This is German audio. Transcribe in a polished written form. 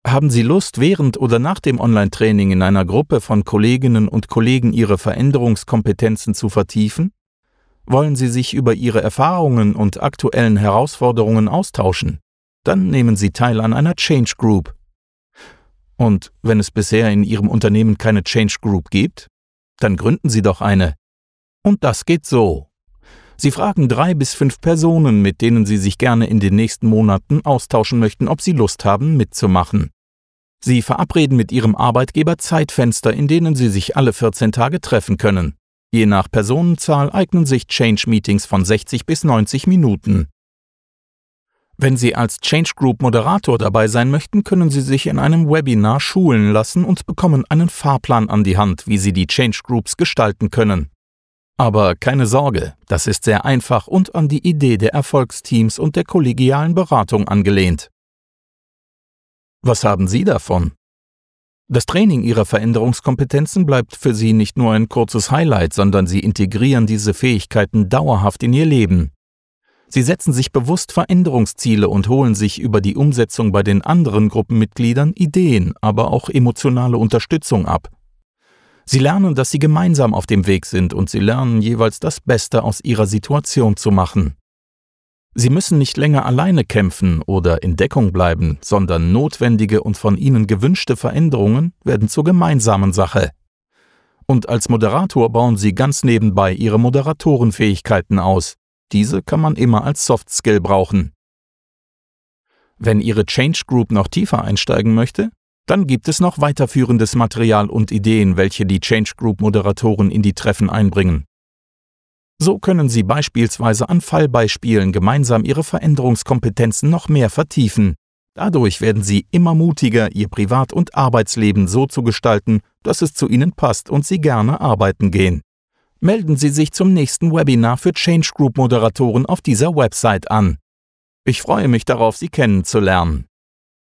Haben Sie Lust, während oder nach dem Online-Training in einer Gruppe von Kolleginnen und Kollegen Ihre Veränderungskompetenzen zu vertiefen? Wollen Sie sich über Ihre Erfahrungen und aktuellen Herausforderungen austauschen? Dann nehmen Sie teil an einer Change Group. Und wenn es bisher in Ihrem Unternehmen keine Change Group gibt, dann gründen Sie doch eine. Und das geht so. Sie fragen 3 bis 5 Personen, mit denen Sie sich gerne in den nächsten Monaten austauschen möchten, ob sie Lust haben, mitzumachen. Sie verabreden mit Ihrem Arbeitgeber Zeitfenster, in denen Sie sich alle 14 Tage treffen können. Je nach Personenzahl eignen sich Change-Meetings von 60 bis 90 Minuten. Wenn Sie als Change Group Moderator dabei sein möchten, können Sie sich in einem Webinar schulen lassen und bekommen einen Fahrplan an die Hand, wie Sie die Change Groups gestalten können. Aber keine Sorge, das ist sehr einfach und an die Idee der Erfolgsteams und der kollegialen Beratung angelehnt. Was haben Sie davon? Das Training Ihrer Veränderungskompetenzen bleibt für Sie nicht nur ein kurzes Highlight, sondern Sie integrieren diese Fähigkeiten dauerhaft in Ihr Leben. Sie setzen sich bewusst Veränderungsziele und holen sich über die Umsetzung bei den anderen Gruppenmitgliedern Ideen, aber auch emotionale Unterstützung ab. Sie lernen, dass Sie gemeinsam auf dem Weg sind und Sie lernen jeweils das Beste aus Ihrer Situation zu machen. Sie müssen nicht länger alleine kämpfen oder in Deckung bleiben, sondern notwendige und von Ihnen gewünschte Veränderungen werden zur gemeinsamen Sache. Und als Moderator bauen Sie ganz nebenbei Ihre Moderatorenfähigkeiten aus. Diese kann man immer als Soft Skill brauchen. Wenn Ihre Change Group noch tiefer einsteigen möchte, dann gibt es noch weiterführendes Material und Ideen, welche die Change Group Moderatoren in die Treffen einbringen. So können Sie beispielsweise an Fallbeispielen gemeinsam Ihre Veränderungskompetenzen noch mehr vertiefen. Dadurch werden Sie immer mutiger, Ihr Privat- und Arbeitsleben so zu gestalten, dass es zu Ihnen passt und Sie gerne arbeiten gehen. Melden Sie sich zum nächsten Webinar für Change Group Moderatoren auf dieser Website an. Ich freue mich darauf, Sie kennenzulernen.